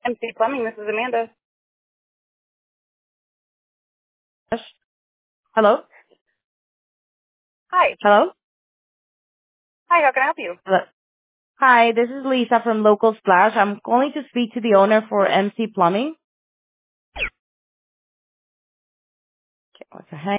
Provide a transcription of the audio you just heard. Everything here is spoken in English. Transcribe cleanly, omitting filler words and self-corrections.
MC Plumbing, this is Amanda. Hello? Hi. Hello? Hi, how can I help you? Hello? Hi, this is Lisa from Local Splash. I'm calling to speak to the owner for MC Plumbing. Okay, what the heck?